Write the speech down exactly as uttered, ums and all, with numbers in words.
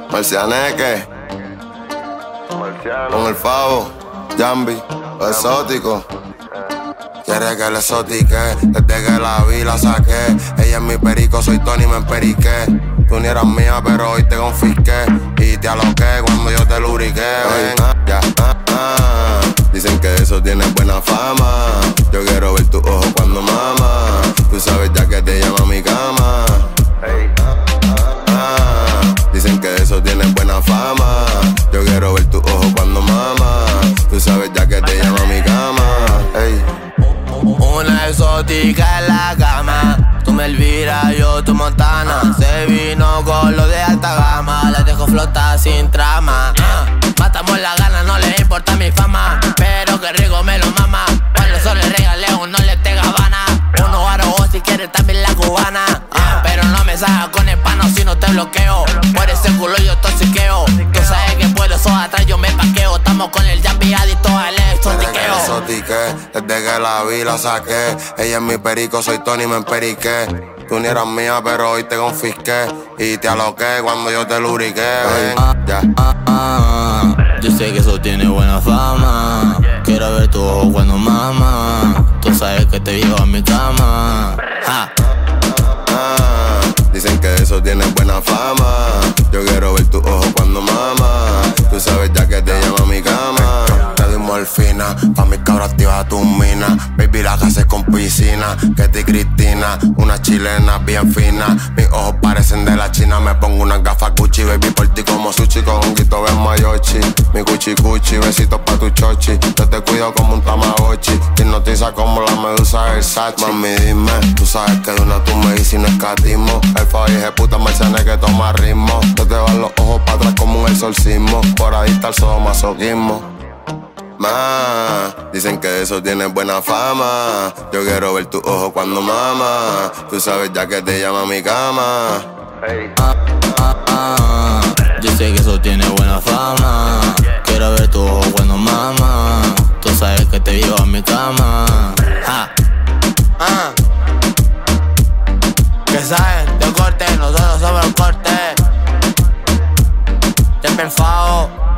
Marcianeque, con el Favo, Jambi, lo exótico. Quiere que le exotique, desde que la vi la saqué. Ella es mi perico, soy Tony, me emperiqué. Tú ni eras mía, pero hoy te confisqué. Y te aloqué cuando yo te lubriqué. Ven, ya, ah, ah. Dicen que eso tiene buena fama. Yo quiero ver tus ojos cuando mama. Tú sabes ya que te llama a mi cama. Ah, dicen que eso tiene buena fama. Yo quiero ver tus ojos cuando mama. Tú sabes ya que te llama a mi cama. Ey. Una exótica en la cama. Tú me Elvira, yo tu Montana. Se vino con lo de alta gama. La dejo flotar sin trama. uh, Matamos la gana, no le importa mi fama. Pero que rico me lo mama. Cuando solo le regalé uno le te gabana. Uno aro o si quieres también la cubana. uh, Pero no me salgas con el pano si no te bloqueo. Por ese culo yo toxiqueo. Tú sabes que puedo, eso atrás yo me paqueo. Estamos con el Jambi adicto al exotiqueo. Exotiqué, desde que la vi la saqué. Ella es mi perico, soy Tony, me emperiqué. Tú ni eras mía, pero hoy te confisqué. Y te aloqué cuando yo te lubriqué. Ven, ya. Ah, ah, ah. Yo sé que eso tiene buena fama. Quiero ver tu ojo cuando mama. Tú sabes que te llevo a mi cama. Ja. Ah, dicen que eso tiene buena fama. Yo quiero ver tus ojos cuando mama. Tú sabes ya que te llama a mi cama. Te doy morfina, pa' mis cabras activa tu mina. Baby, la casa es con piscina. Ketty Cristina, una chilena bien fina. Mis ojos parecen de la China. Me pongo unas gafas Gucci, baby, por ti como sushi. Con un guito ven mayochi. Mi cuchi cuchi, besitos pa' tu chochi. Yo te cuido como un tamagotchi. Te hipnotiza como la medusa Versace. Mami, dime, tú sabes que de una tú me dices y no escatismo. El Fabi es puta Marcianeque que toma ritmo. Yo te van los ojos pa' atrás como un exorcismo. Por ahí está el sadomasoquismo. Ma, dicen que eso tiene buena fama. Yo quiero ver tus ojos cuando mama. Tú sabes ya que te llama a mi cama. Ah, ah, ah. Yo sé que eso tiene buena fama. Quiero ver tu ojo cuando mama. Tú sabes que te llevo a mi cama. Ja. Ah. Que saben de corte, nosotros somos el corte. Te perfao.